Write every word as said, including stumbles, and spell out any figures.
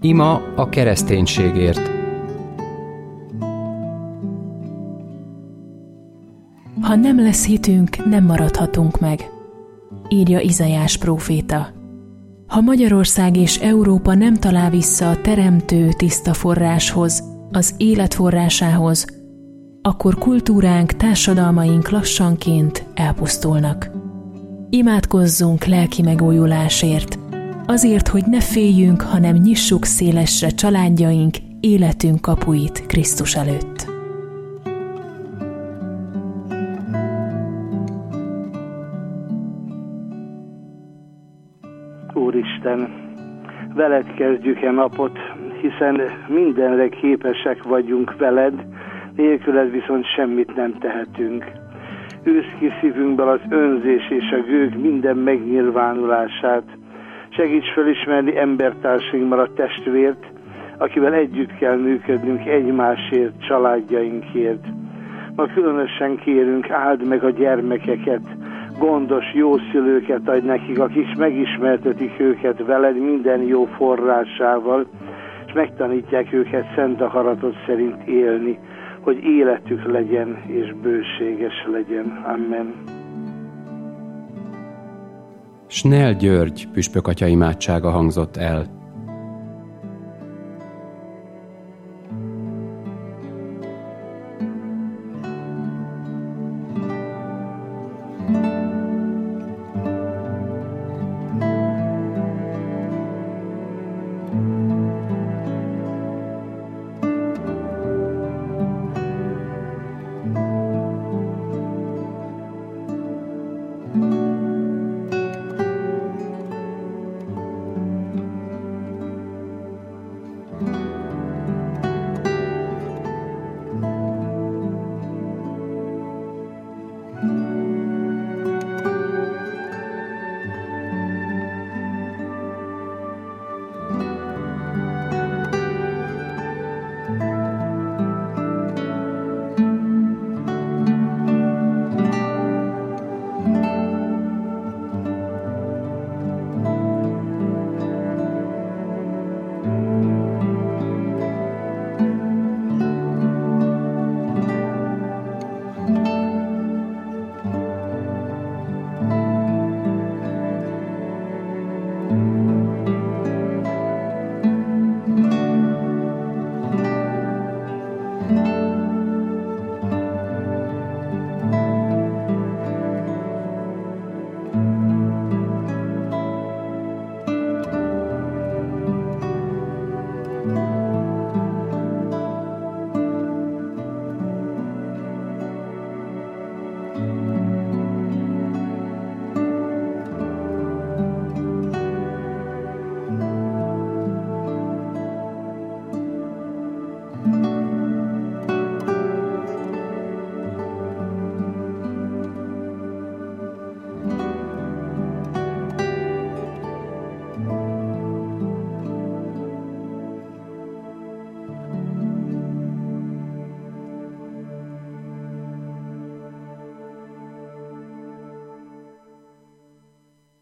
Ima a kereszténységért. Ha nem lesz hitünk, nem maradhatunk meg, írja Izaiás próféta. Ha Magyarország és Európa nem talál vissza a teremtő tiszta forráshoz, az élet forrásához, akkor kultúránk, társadalmaink lassanként elpusztulnak. Imádkozzunk lelki megújulásért, azért, hogy ne féljünk, hanem nyissuk szélesre családjaink, életünk kapuit Krisztus előtt. Úristen, veled kezdjük e napot, hiszen mindenre képesek vagyunk veled, nélküled viszont semmit nem tehetünk. Űzd ki szívünkből az önzés és a gőg minden megnyilvánulását. Segíts felismerni embertársainkban a testvért, akivel együtt kell működnünk egymásért, családjainkért. Ma különösen kérünk, áld meg a gyermekeket, gondos, jó szülőket adj nekik, akik megismertetik őket veled minden jó forrásával, és megtanítják őket szent akaratod szerint élni, hogy életük legyen és bőséges legyen. Amen. Snell György püspök atya imádsága hangzott el.